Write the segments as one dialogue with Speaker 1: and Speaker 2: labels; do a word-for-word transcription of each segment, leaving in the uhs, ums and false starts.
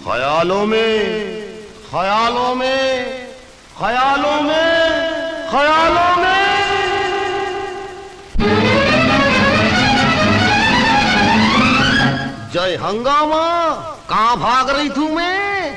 Speaker 1: ख्यालों में ख्यालों में ख्यालों में ख्यालों में जय हंगामा, कहाँ भाग रही थू मैं?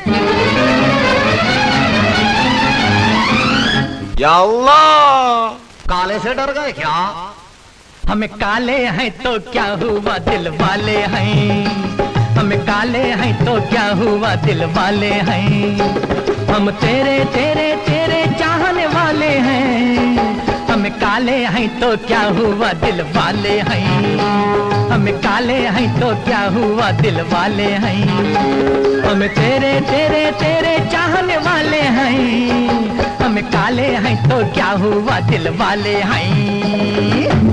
Speaker 1: या अल्लाह, काले से डर गए क्या?
Speaker 2: हम काले हैं तो क्या हुआ दिल वाले हैं, हम काले हैं तो क्या हुआ दिल वाले हैं, हम तेरे तेरे तेरे चाहने वाले हैं, हम काले हैं तो क्या हुआ दिल वाले हैं, हम काले हैं तो क्या हुआ दिल वाले हैं, हम तेरे तेरे तेरे चाहने वाले हैं, हम काले हैं तो क्या हुआ दिल वाले हैं।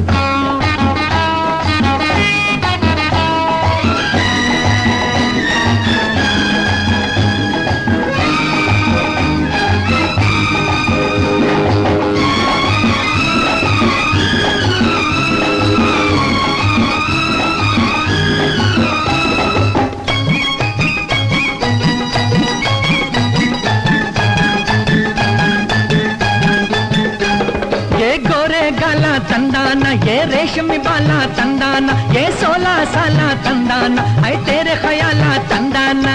Speaker 2: तंदाना ये रेशमी बाला तंदाना, ये सोलह साला तंदाना, है तेरे ख्याला तंदाना,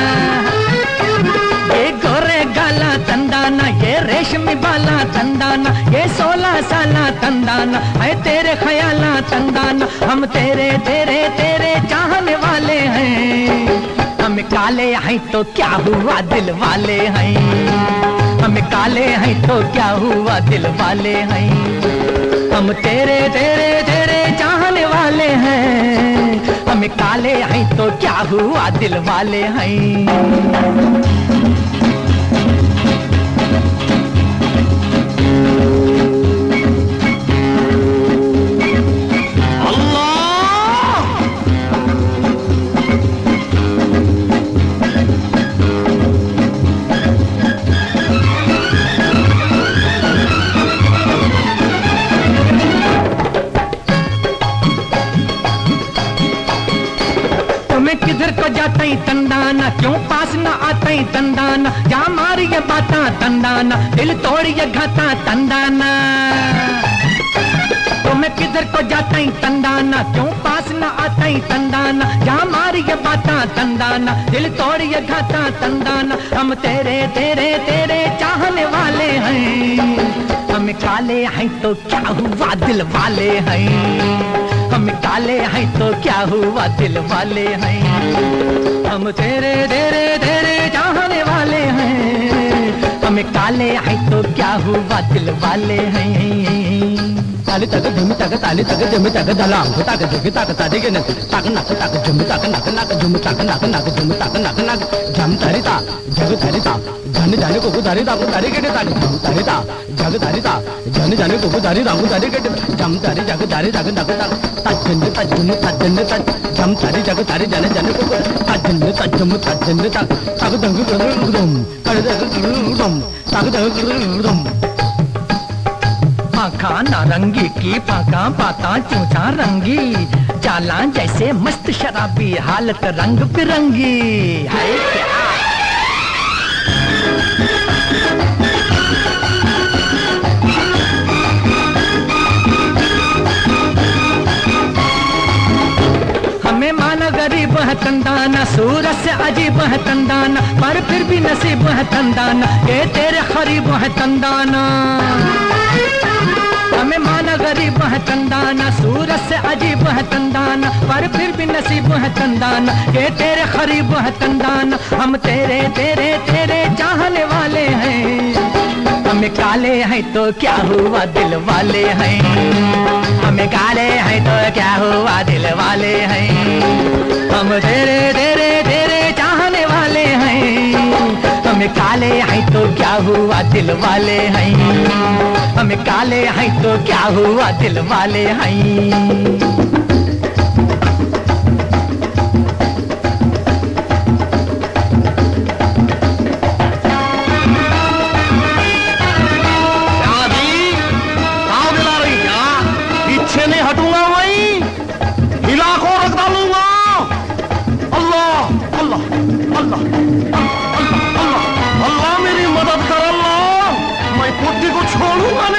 Speaker 2: ये गोरे गाला तंदाना, ये रेशमी बाला तंदाना, ये सोलह साला तंदाना, है तेरे ख्याला तंदाना, हम तेरे तेरे तेरे चाहने वाले हैं, हम काले हैं तो क्या हुआ दिल वाले हैं, हम काले हैं तो क्या हुआ दिल वाले हैं, हम तेरे तेरे तेरे चाहने वाले हैं, हम काले हैं तो क्या हुआ दिल वाले हैं। किधर को जाता ही तंदाना, क्यों पास न आता ही तंदाना, जा मारी ये बाता तंदाना, दिल तोड़ी ये घाता तंदाना, तो मैं किधर को जाता ही तंदाना, क्यों पास न आता ही तंदाना, जा मारी ये बाता तंदाना, दिल तोड़ी ये घाता तंदाना, हम तेरे तेरे तेरे चाहने वाले हैं, हम काले हैं तो क्या हुआ दिल वाले हैं, हम काले हैं तो क्या हुआ दिल वाले हैं, हम तेरे तेरे तेरे चाहने वाले हैं, हम काले हैं तो क्या हुआ दिल वाले हैं। ताली तक झुम तक ताली तक झुम तक दला अंक तक जग तक ताली के नक तक नक तक झुम तक नक नक झुम तक नक नक झुम तक नक नक झम तारी ता जग तारी ता जाने जाने को तारी ता तारी के ताली झम तारी ता जग तारी ता जाने जाने को तारी ता तारी के झम तारी जग तारी जग नक तक तजन तजन तजन तज झम तारी जग तारी जाने जाने को तजन तजम तजन तक तग दंग गुदम कर दंग गुदम तग दंग गुदम आँखा नारंगी की पाका पाता चूचा रंगी, जाला जैसे मस्त शराबी हालत रंग बिरंगी है क्या। हमें माना गरीब है तंदाना, सूरज से अजीब है तंदाना, पर फिर भी नसीब है तंदाना, ये तेरे खरीब है तंदाना, हमें माना गरीब है तंदाना, सूरज से अजीब है तंदाना, पर फिर भी नसीब है तंदाना, ये तेरे खरीब है तंदाना, हम तेरे तेरे तेरे चाहने वाले हैं, हम काले हैं तो क्या हुआ दिल वाले हैं, हम काले हैं तो क्या हुआ दिल वाले हैं, हम तेरे तेरे तेरे चाहने वाले हैं, हम काले हैं तो क्या हुआ दिल वाले हैं, हम काले हैं तो क्या हुआ दिल वाले हैं।
Speaker 1: हटूंगा वही हिला को रख डालूंगा। अल्लाह अल्लाह अल्लाह अल्लाह अल्लाह अल्लाह मेरी मदद कर अल्लाह, मैं कुट्टी को छोड़ूंगा नहीं।